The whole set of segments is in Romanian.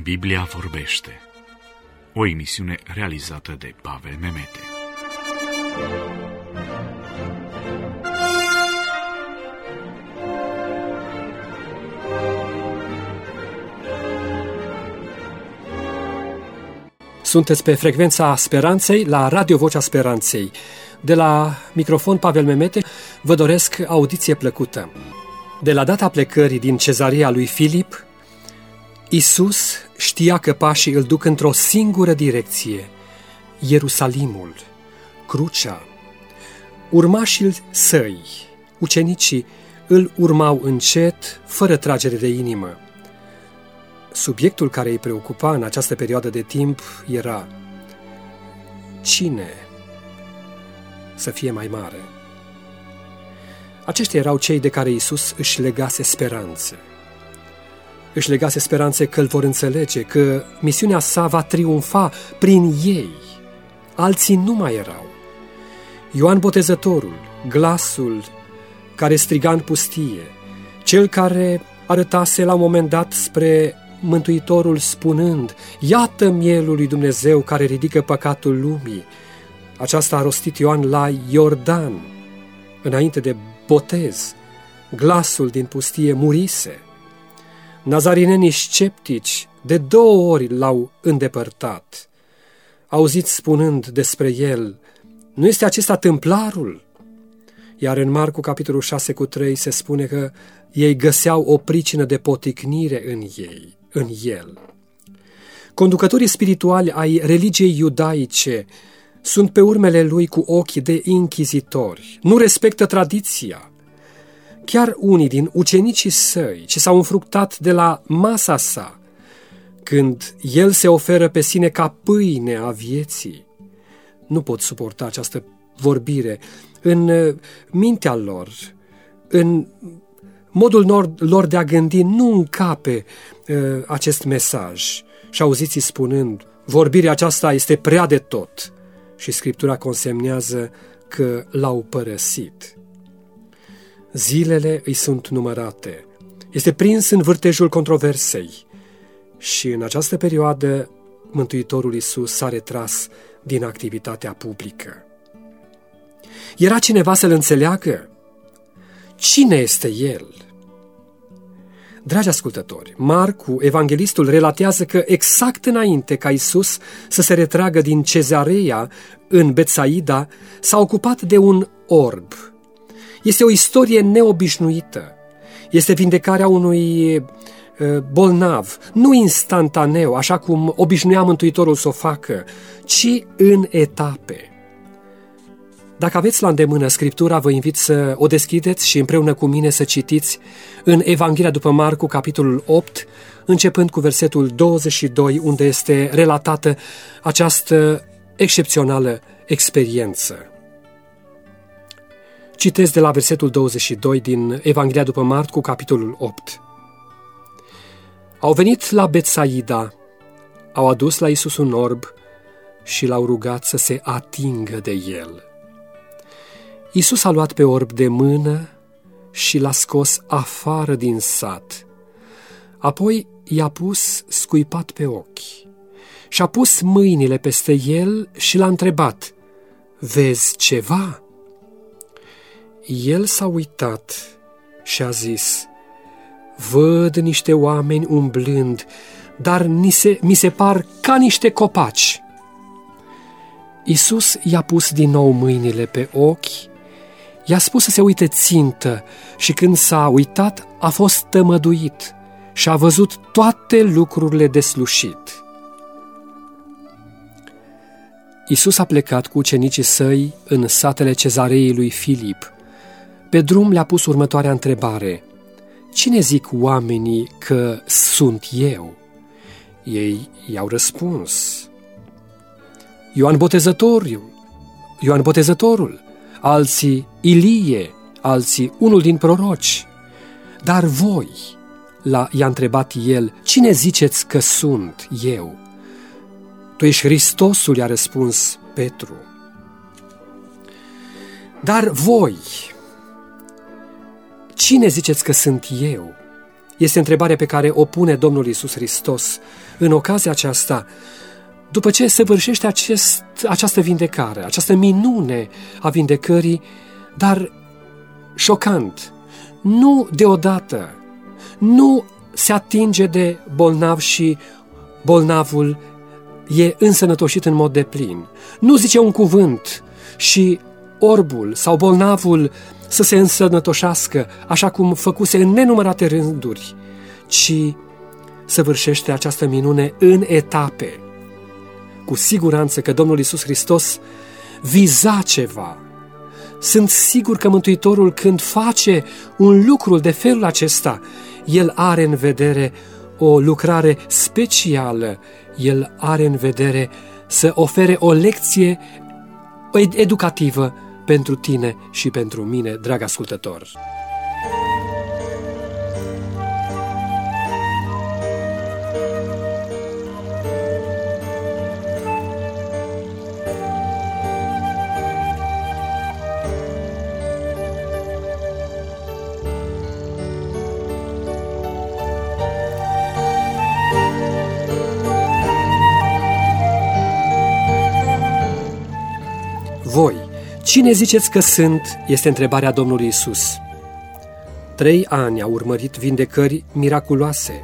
Biblia vorbește. O emisiune realizată de Pavel Memete. Sunteți pe frecvența Speranței, la Radio Vocea Speranței. De la microfon Pavel Memete vă doresc audiție plăcută. De la data plecării din cezarea lui Filip, Iisus știa că pașii îl duc într-o singură direcție, Ierusalimul, crucea. Urmașii săi, ucenicii, îl urmau încet, fără tragere de inimă. Subiectul care îi preocupa în această perioadă de timp era: cine să fie mai mare? Aceștia erau cei de care Iisus își legase speranțe. Își legase speranțe că îl vor înțelege, că misiunea sa va triumfa prin ei. Alții nu mai erau. Ioan Botezătorul, glasul care striga în pustie, cel care arătase la un moment dat spre Mântuitorul spunând: iată mielul lui Dumnezeu care ridică păcatul lumii. Aceasta a rostit Ioan la Iordan, înainte de botez. Glasul din pustie murise. Nazarinenii sceptici de 2 ori l-au îndepărtat. Auziți spunând despre el: nu este acesta tâmplarul? Iar în Marcu, capitolul 6:3, se spune că ei găseau o pricină de poticnire în el. Conducătorii spirituali ai religiei iudaice sunt pe urmele lui cu ochi de inchizitori. Nu respectă tradiția. Chiar unii din ucenicii săi ce s-au înfructat de la masa sa, când el se oferă pe sine ca pâine a vieții, nu pot suporta această vorbire. În mintea lor, în modul lor de a gândi, nu încape acest mesaj. Și auziți spunând: vorbirea aceasta este prea de tot. Și Scriptura consemnează că l-au părăsit. Zilele îi sunt numărate. Este prins în vârtejul controversei. Și în această perioadă Mântuitorul Iisus s-a retras din activitatea publică. Era cineva să-l înțeleagă? Cine este el? Dragi ascultători, Marcu, evanghelistul, relatează că exact înainte ca Iisus să se retragă din Cezarea în Betsaida, s-a ocupat de un orb. Este o istorie neobișnuită. Este vindecarea unui bolnav, nu instantaneu, așa cum obișnuia Mântuitorul să o facă, ci în etape. Dacă aveți la îndemână Scriptura, vă invit să o deschideți și împreună cu mine să citiți în Evanghelia după Marcu, capitolul 8, începând cu versetul 22, unde este relatată această excepțională experiență. Citesc de la versetul 22 din Evanghelia după Marcu, capitolul 8. Au venit la Betsaida, au adus la Iisus un orb și l-au rugat să se atingă de el. Iisus a luat pe orb de mână și l-a scos afară din sat. Apoi i-a pus scuipat pe ochi și a pus mâinile peste el și l-a întrebat: vezi ceva? El s-a uitat și a zis: văd niște oameni umblând, dar mi se par ca niște copaci. Iisus i-a pus din nou mâinile pe ochi, i-a spus să se uite țintă și când s-a uitat a fost tămăduit și a văzut toate lucrurile deslușit. Iisus a plecat cu ucenicii săi în satele Cezareei lui Filip. Pe drum le-a pus următoarea întrebare: cine zic oamenii că sunt eu? Ei i-au răspuns: Ioan Botezătorul, alții Ilie, alții unul din proroci. Dar voi, i-a întrebat el, cine ziceți că sunt eu? Tu ești Hristosul, i-a răspuns Petru. Dar voi, cine ziceți că sunt eu? este întrebarea pe care o pune Domnul Iisus Hristos în ocazia aceasta, după ce săvârșește această vindecare, această minune a vindecării, dar șocant, nu deodată, nu se atinge de bolnav și bolnavul e însănătoșit în mod deplin. Nu zice un cuvânt și orbul sau bolnavul să se însănătoșească, așa cum făcuse în nenumărate rânduri, ci săvârșește această minune în etape. Cu siguranță că Domnul Iisus Hristos viza ceva. Sunt sigur că Mântuitorul, când face un lucru de felul acesta, El are în vedere o lucrare specială, El are în vedere să ofere o lecție educativă pentru tine și pentru mine, drag ascultător. Voi, cine ziceți că sunt? Este întrebarea Domnului Iisus. 3 ani au urmărit vindecări miraculoase.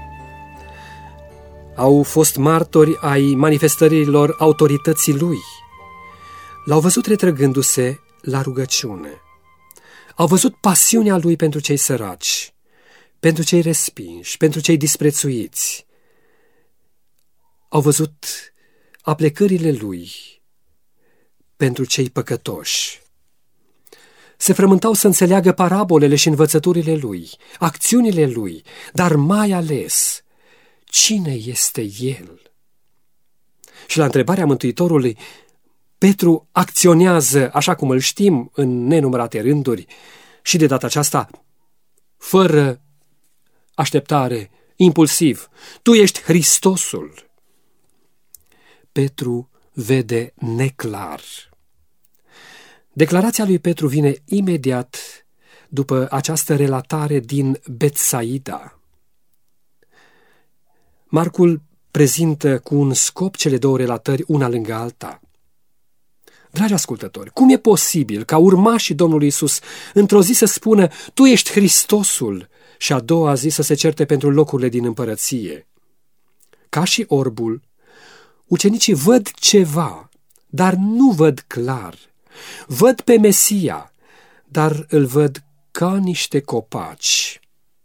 Au fost martori ai manifestărilor autorității Lui. L-au văzut retrăgându-se la rugăciune. Au văzut pasiunea Lui pentru cei săraci, pentru cei respinși, pentru cei disprețuiți. Au văzut aplecările Lui pentru cei păcătoși. Se frământau să înțeleagă parabolele și învățăturile Lui, acțiunile Lui, dar mai ales, cine este El? Și la întrebarea Mântuitorului, Petru acționează, așa cum îl știm, în nenumărate rânduri, și de data aceasta, fără așteptare, impulsiv: Tu ești Hristosul. Petru vede neclar. Declarația lui Petru vine imediat după această relatare din Betsaida. Marcul prezintă cu un scop cele două relatări una lângă alta. Dragi ascultători, cum e posibil ca urmașii Domnului Iisus într-o zi să spună: Tu ești Hristosul, și a doua zi să se certe pentru locurile din împărăție? Ca și orbul, ucenicii văd ceva, dar nu văd clar. Văd pe Mesia, dar îl văd ca niște copaci.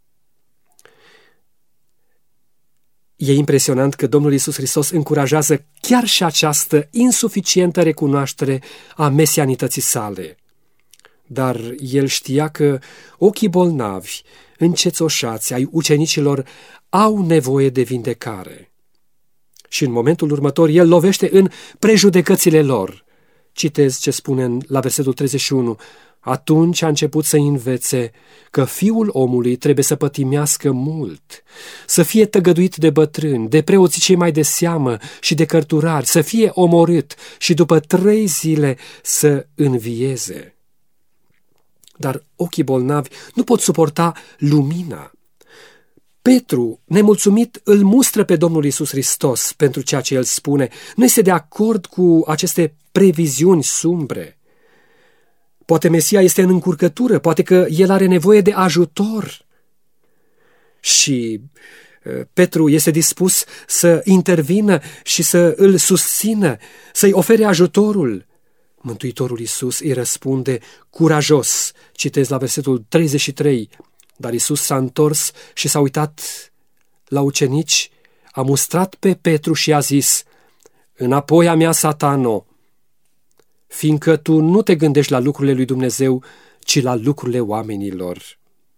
E impresionant că Domnul Iisus Hristos încurajează chiar și această insuficientă recunoaștere a mesianității sale. Dar El știa că ochii bolnavi, încețoșați ai ucenicilor, au nevoie de vindecare. Și în momentul următor El lovește în prejudecățile lor. Citez ce spune la versetul 31. Atunci a început să învețe că Fiul omului trebuie să pătimească mult, să fie tăgăduit de bătrâni, de preoții cei mai de seamă și de cărturari, să fie omorât și după 3 zile să învieze. Dar ochii bolnavi nu pot suporta lumina. Petru, nemulțumit, îl mustră pe Domnul Iisus Hristos pentru ceea ce El spune. Nu este de acord cu aceste previziuni sumbre. Poate Mesia este în încurcătură, poate că El are nevoie de ajutor. Și Petru este dispus să intervină și să îl susțină, să-i ofere ajutorul. Mântuitorul Iisus îi răspunde curajos. Citez la versetul 33. Dar Iisus s-a întors și s-a uitat la ucenici, a mustrat pe Petru și a zis: Înapoi a mea, Satano, fiindcă tu nu te gândești la lucrurile lui Dumnezeu, ci la lucrurile oamenilor.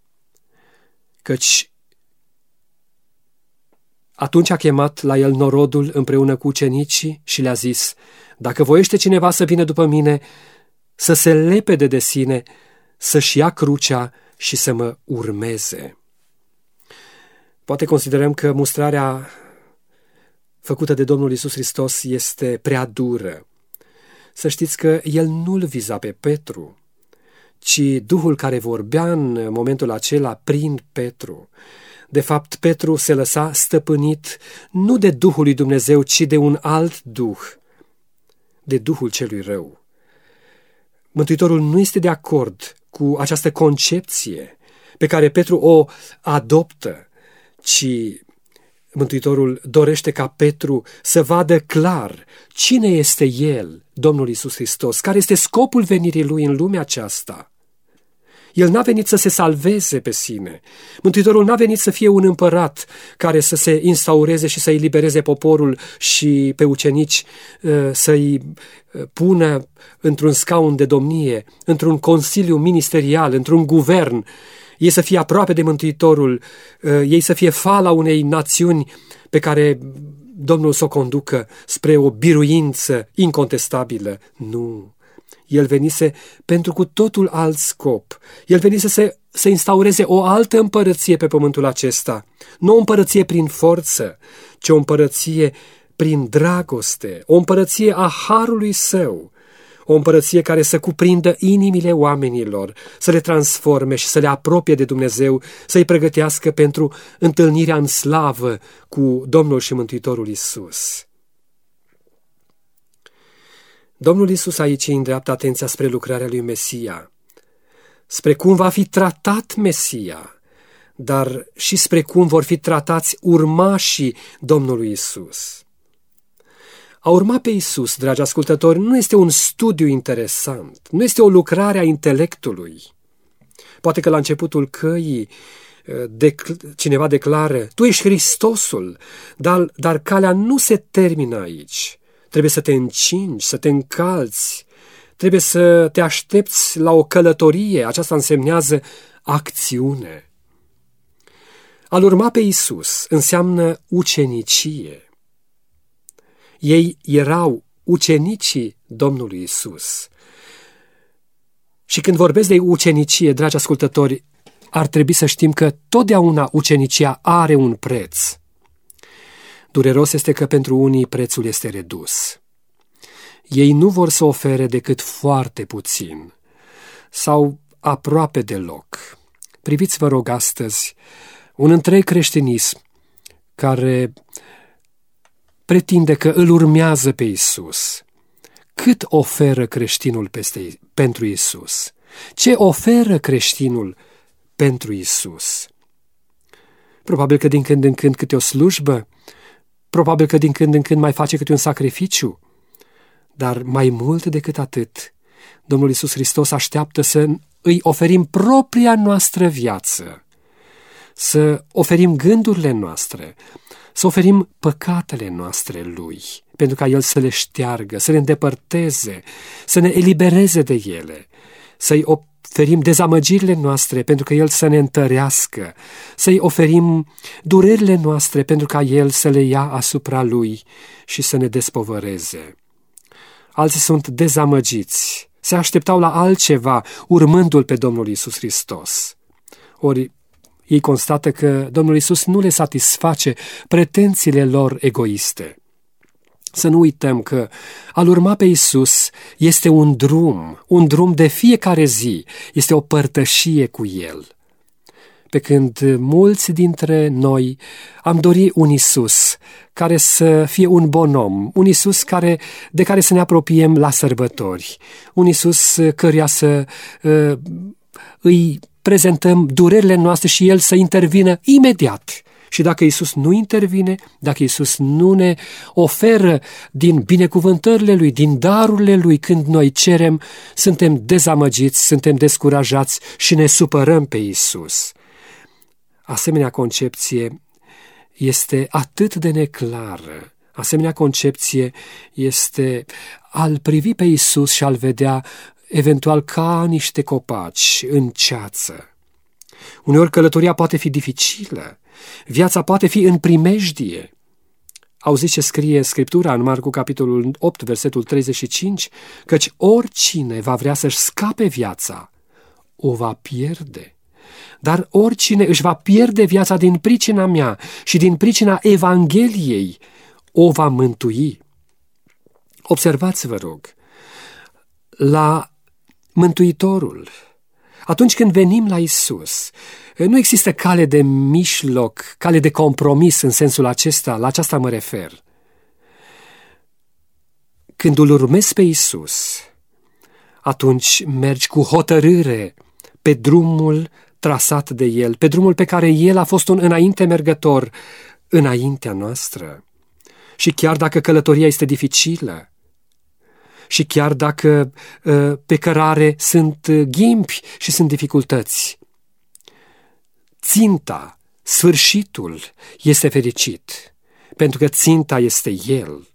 Căci atunci a chemat la el norodul împreună cu ucenicii și le-a zis: Dacă voiește cineva să vină după mine, să se lepede de sine, să-și ia crucea și să mă urmeze. Poate considerăm că mustrarea făcută de Domnul Iisus Hristos este prea dură. Să știți că El nu-l viza pe Petru, ci Duhul care vorbea în momentul acela prin Petru. De fapt, Petru se lăsa stăpânit nu de Duhul lui Dumnezeu, ci de un alt duh, de Duhul celui rău. Mântuitorul nu este de acord cu această concepție pe care Petru o adoptă, ci Mântuitorul dorește ca Petru să vadă clar cine este El, Domnul Iisus Hristos, care este scopul venirii Lui în lumea aceasta. El n-a venit să se salveze pe sine. Mântuitorul n-a venit să fie un împărat care să se instaureze și să elibereze poporul și pe ucenici să-i pună într-un scaun de domnie, într-un consiliu ministerial, într-un guvern, ei să fie aproape de Mântuitorul, ei să fie fala unei națiuni pe care Domnul să o conducă spre o biruință incontestabilă. Nu! El venise pentru cu totul alt scop. El venise să instaureze o altă împărăție pe pământul acesta. Nu o împărăție prin forță, ci o împărăție prin dragoste, o împărăție a harului său, o împărăție care să cuprindă inimile oamenilor, să le transforme și să le apropie de Dumnezeu, să-i pregătească pentru întâlnirea în slavă cu Domnul și Mântuitorul Iisus. Domnul Iisus aici îi îndreaptă atenția spre lucrarea lui Mesia, spre cum va fi tratat Mesia, dar și spre cum vor fi tratați urmașii Domnului Iisus. A urma pe Iisus, dragi ascultători, nu este un studiu interesant, nu este o lucrare a intelectului. Poate că la începutul căii cineva declară: tu ești Hristosul, dar calea nu se termină aici. Trebuie să te încingi, să te încalți, trebuie să te aștepți la o călătorie. Aceasta însemnează acțiune. A-L urma pe Iisus înseamnă ucenicie. Ei erau ucenicii Domnului Iisus. Și când vorbesc de ucenicie, dragi ascultători, ar trebui să știm că totdeauna ucenicia are un preț. Dureros este că pentru unii prețul este redus. Ei nu vor să ofere decât foarte puțin sau aproape deloc. Priviți, vă rog, astăzi un întreg creștinism care pretinde că îl urmează pe Iisus. Cât oferă creștinul pentru Iisus? Ce oferă creștinul pentru Iisus? Probabil că din când în când câte o slujbă, probabil că din când în când mai face câte un sacrificiu, dar mai mult decât atât, Domnul Iisus Hristos așteaptă să îi oferim propria noastră viață, să oferim gândurile noastre, să oferim păcatele noastre Lui, pentru ca El să le șteargă, să le îndepărteze, să ne elibereze de ele, să-i oferim dezamăgirile noastre pentru că El să ne întărească, să-i oferim durerile noastre pentru ca El să le ia asupra Lui și să ne despovăreze. Alții sunt dezamăgiți, se așteptau la altceva urmându-L pe Domnul Iisus Hristos. Ori ei constată că Domnul Iisus nu le satisface pretențiile lor egoiste. Să nu uităm că a-L urma pe Iisus este un drum de fiecare zi, este o părtășie cu El. Pe când mulți dintre noi am dori un Iisus care să fie un bon om, un Iisus de care să ne apropiem la sărbători, un Iisus căruia să îi prezentăm durerile noastre și El să intervină imediat. Și dacă Iisus nu intervine, dacă Iisus nu ne oferă din binecuvântările Lui, din darurile Lui când noi cerem, suntem dezamăgiți, suntem descurajați și ne supărăm pe Iisus. Asemenea concepție este atât de neclară. Asemenea concepție este a-L privi pe Iisus și a-L vedea eventual ca niște copaci în ceață. Uneori călătoria poate fi dificilă, viața poate fi în primejdie. Auziți ce scrie Scriptura în Marcu, capitolul 8, versetul 35? Căci oricine va vrea să-și scape viața, o va pierde. Dar oricine își va pierde viața din pricina mea și din pricina Evangheliei, o va mântui. Observați, vă rog, la Mântuitorul Atunci când venim la Isus, nu există cale de mijloc, cale de compromis în sensul acesta, la aceasta mă refer. Când îl urmezi pe Isus, atunci mergi cu hotărâre pe drumul trasat de El, pe drumul pe care El a fost un înainte mergător înaintea noastră. Și chiar dacă călătoria este dificilă, și chiar dacă pe cărare sunt ghimpi și sunt dificultăți, ținta, sfârșitul este fericit, pentru că ținta este El.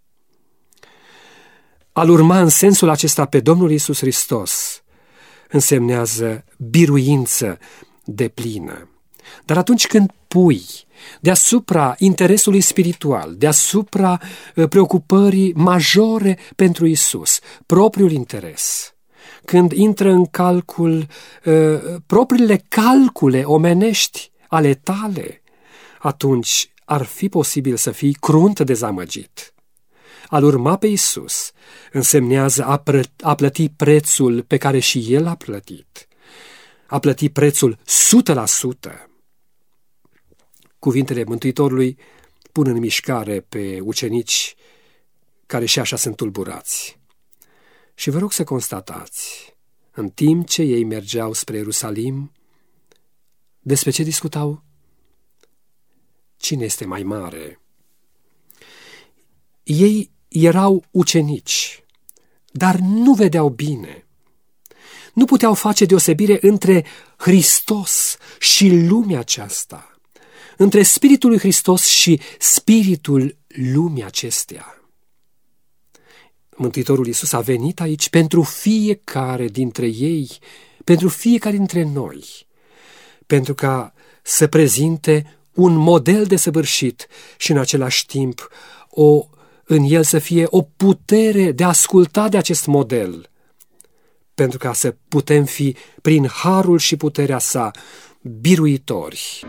A-L urma în sensul acesta pe Domnul Iisus Hristos însemnează biruință deplină. Dar atunci când pui deasupra interesului spiritual, deasupra preocupării majore pentru Isus, propriul interes, când intră în calcul propriile calcule omenești ale tale, atunci ar fi posibil să fii crunt dezamăgit. A-L urma pe Isus însemnează a plăti prețul pe care și El a plătit. A plăti prețul 100%. Cuvintele Mântuitorului pun în mișcare pe ucenici care și așa sunt tulburați. Și vă rog să constatați, în timp ce ei mergeau spre Ierusalim, despre ce discutau? Cine este mai mare? Ei erau ucenici, dar nu vedeau bine. Nu puteau face deosebire între Hristos și lumea aceasta, între Spiritul lui Hristos și spiritul lumii acesteia. Mântuitorul Iisus a venit aici pentru fiecare dintre ei, pentru fiecare dintre noi, pentru ca să prezinte un model desăvârșit și în același timp în el să fie o putere de a asculta de acest model, pentru ca să putem fi, prin harul și puterea sa, biruitori.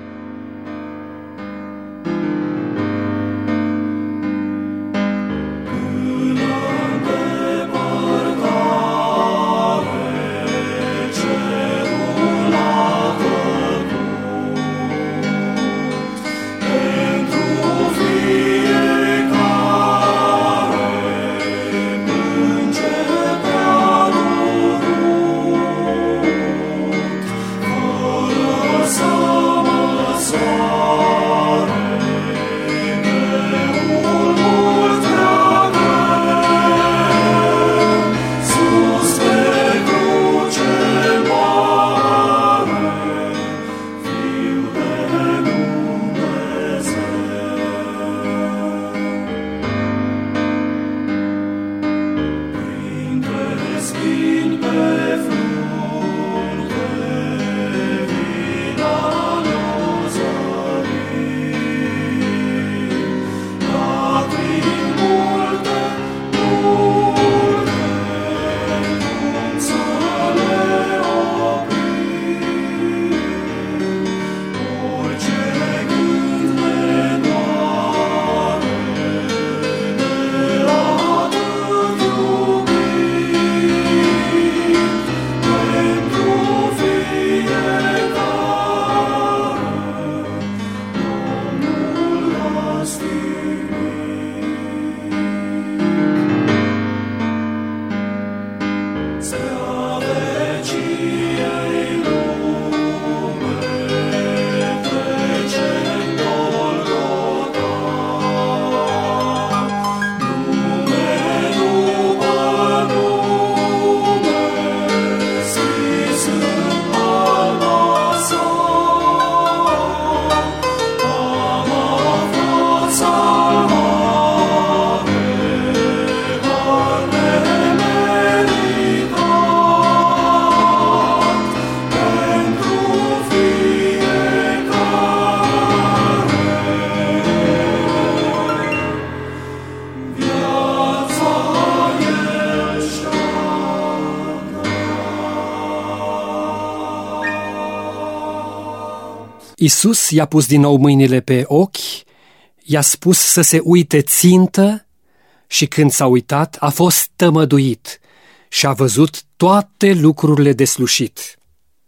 Iisus i-a pus din nou mâinile pe ochi, i-a spus să se uite țintă și când s-a uitat a fost tămăduit și a văzut toate lucrurile deslușit.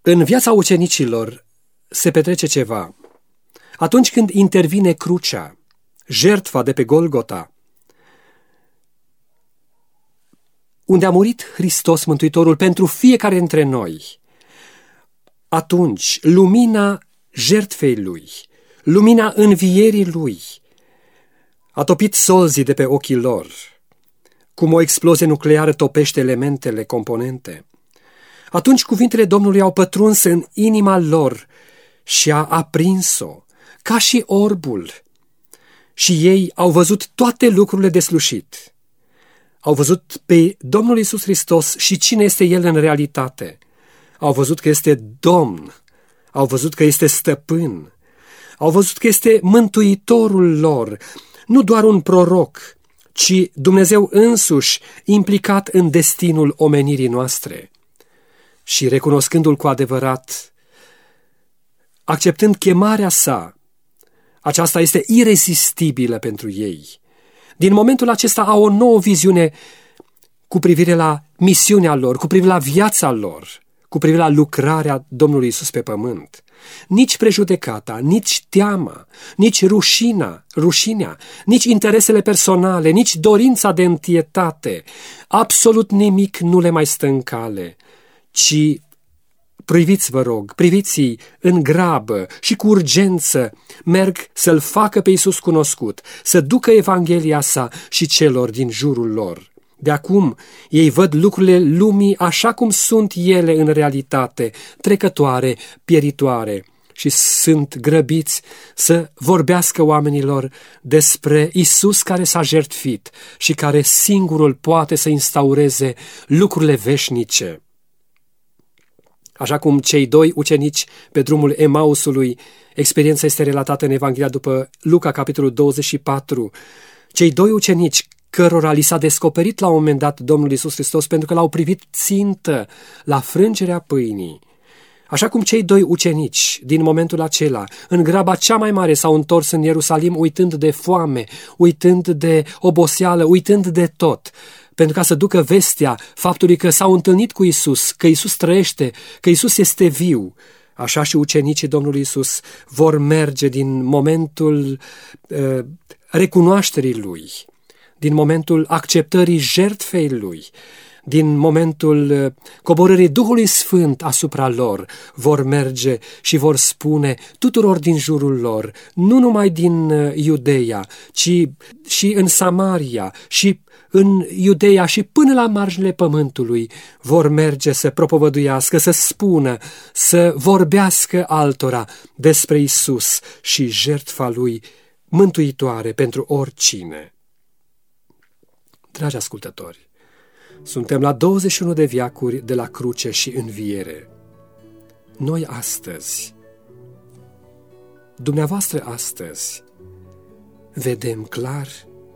În viața ucenicilor se petrece ceva. Atunci când intervine crucea, jertfa de pe Golgota, unde a murit Hristos Mântuitorul pentru fiecare dintre noi, atunci lumina jertfei Lui, lumina învierii Lui, a topit solzii de pe ochii lor, cum o explozie nucleară topește elementele, componente. Atunci cuvintele Domnului au pătruns în inima lor și a aprins-o, ca și orbul, și ei au văzut toate lucrurile deslușit. Au văzut pe Domnul Iisus Hristos și cine este El în realitate. Au văzut că este Domn, au văzut că este Stăpân, au văzut că este Mântuitorul lor, nu doar un proroc, ci Dumnezeu însuși implicat în destinul omenirii noastre. Și recunoscându-L cu adevărat, acceptând chemarea sa, aceasta este irezistibilă pentru ei. Din momentul acesta au o nouă viziune cu privire la misiunea lor, cu privire la viața lor, cu privire la lucrarea Domnului Iisus pe pământ. Nici prejudecata, nici teama, nici rușinea, nici interesele personale, nici dorința de întietate, absolut nimic nu le mai stă în cale, ci priviți, vă rog, priviți-i în grabă și cu urgență, merg să-L facă pe Iisus cunoscut, să ducă Evanghelia sa și celor din jurul lor. De acum, ei văd lucrurile lumii așa cum sunt ele în realitate, trecătoare, pieritoare, și sunt grăbiți să vorbească oamenilor despre Iisus care s-a jertfit și care singurul poate să instaureze lucrurile veșnice. Așa cum cei doi ucenici pe drumul Emausului, experiența este relatată în Evanghelia după Luca, capitolul 24, cei doi ucenici cărora li s-a descoperit la un moment dat Domnul Iisus Hristos pentru că l-au privit țintă la frângerea pâinii. Așa cum cei doi ucenici din momentul acela, în graba cea mai mare, s-au întors în Ierusalim uitând de foame, uitând de oboseală, uitând de tot, pentru ca să ducă vestea faptului că s-au întâlnit cu Iisus, că Iisus trăiește, că Iisus este viu. Așa și ucenicii Domnului Iisus vor merge din momentul recunoașterii Lui, din momentul acceptării jertfei Lui, din momentul coborârii Duhului Sfânt asupra lor, vor merge și vor spune tuturor din jurul lor, nu numai din Iudeia, ci și în Samaria, și în Iudeia și până la marginile pământului, vor merge să propovăduiască, să spună, să vorbească altora despre Iisus și jertfa Lui mântuitoare pentru oricine. Dragi ascultători, suntem la 21 de veacuri de la cruce și înviere. Noi astăzi, dumneavoastră astăzi, vedem clar.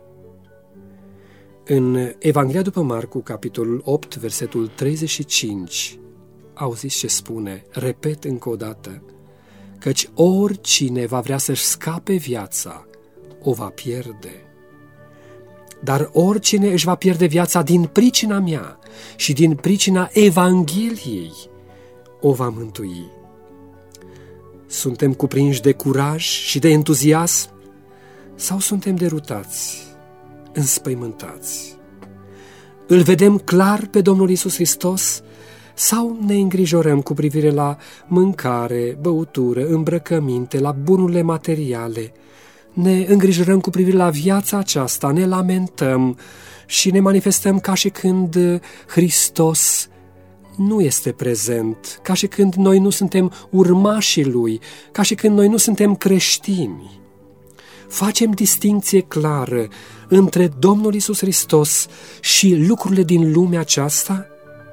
În Evanghelia după Marcu, capitolul 8, versetul 35, auziți ce spune, repet încă o dată, căci oricine va vrea să-și scape viața, o va pierde. Dar oricine își va pierde viața din pricina mea și din pricina Evangheliei, o va mântui. Suntem cuprinși de curaj și de entuziasm sau suntem derutați, înspăimântați? Îl vedem clar pe Domnul Iisus Hristos sau ne îngrijorăm cu privire la mâncare, băutură, îmbrăcăminte, la bunurile materiale? Ne îngrijorăm cu privire la viața aceasta, ne lamentăm și ne manifestăm ca și când Hristos nu este prezent, ca și când noi nu suntem urmașii Lui, ca și când noi nu suntem creștini. Facem distincție clară între Domnul Iisus Hristos și lucrurile din lumea aceasta?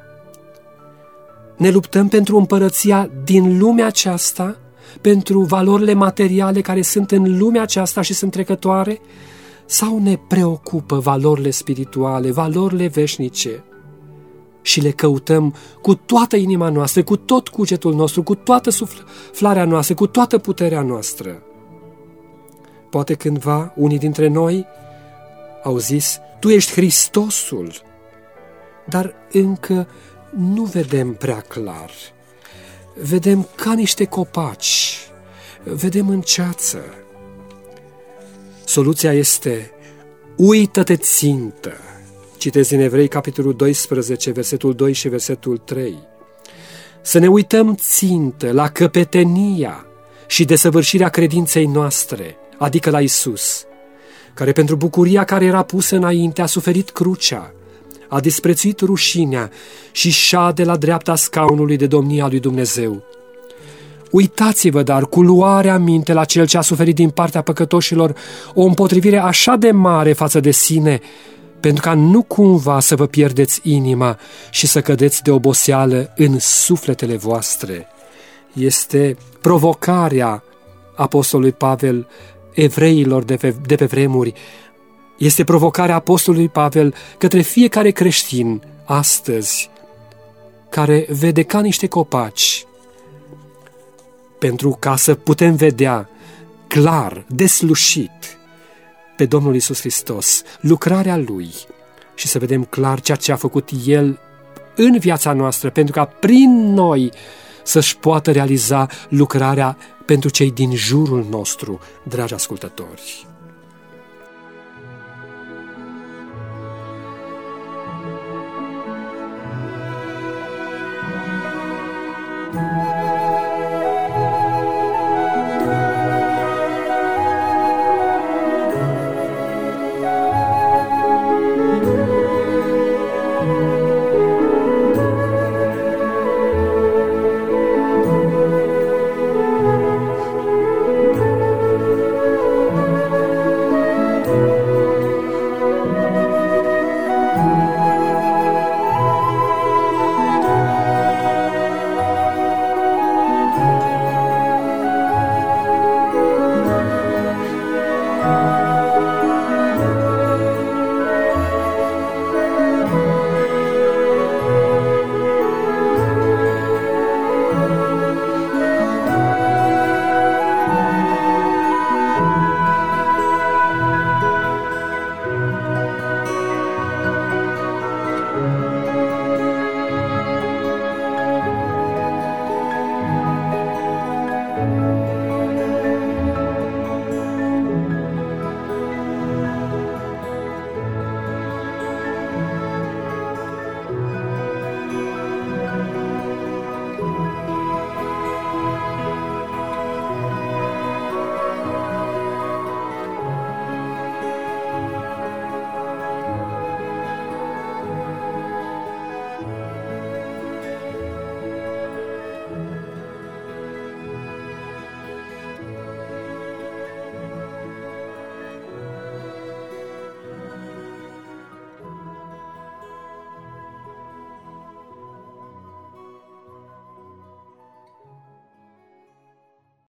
Ne luptăm pentru împărăția din lumea aceasta, pentru valorile materiale care sunt în lumea aceasta și sunt trecătoare? Sau ne preocupă valorile spirituale, valorile veșnice și le căutăm cu toată inima noastră, cu tot cugetul nostru, cu toată suflarea noastră, cu toată puterea noastră? Poate cândva unii dintre noi au zis, tu ești Hristosul, dar încă nu vedem prea clar. vedem ca niște copaci, vedem în ceață. Soluția este: uită-te țintă. Citesc din Evrei, capitolul 12, versetul 2 și versetul 3. Să ne uităm țintă la căpetenia și desăvârșirea credinței noastre, adică la Isus, care pentru bucuria care era pusă înainte a suferit crucea, a disprețuit rușinea și șade la dreapta scaunului de domnie a lui Dumnezeu. Uitați-vă, dar, cu luarea minte la Cel ce a suferit din partea păcătoșilor o împotrivire așa de mare față de sine, pentru ca nu cumva să vă pierdeți inima și să cădeți de oboseală în sufletele voastre. Este provocarea apostolului Pavel evreilor de pe vremuri. Este provocarea apostolului Pavel către fiecare creștin astăzi, care vede ca niște copaci, pentru ca să putem vedea clar, deslușit pe Domnul Iisus Hristos, lucrarea Lui, și să vedem clar ceea ce a făcut El în viața noastră, pentru ca prin noi să-și poată realiza lucrarea pentru cei din jurul nostru, dragi ascultători.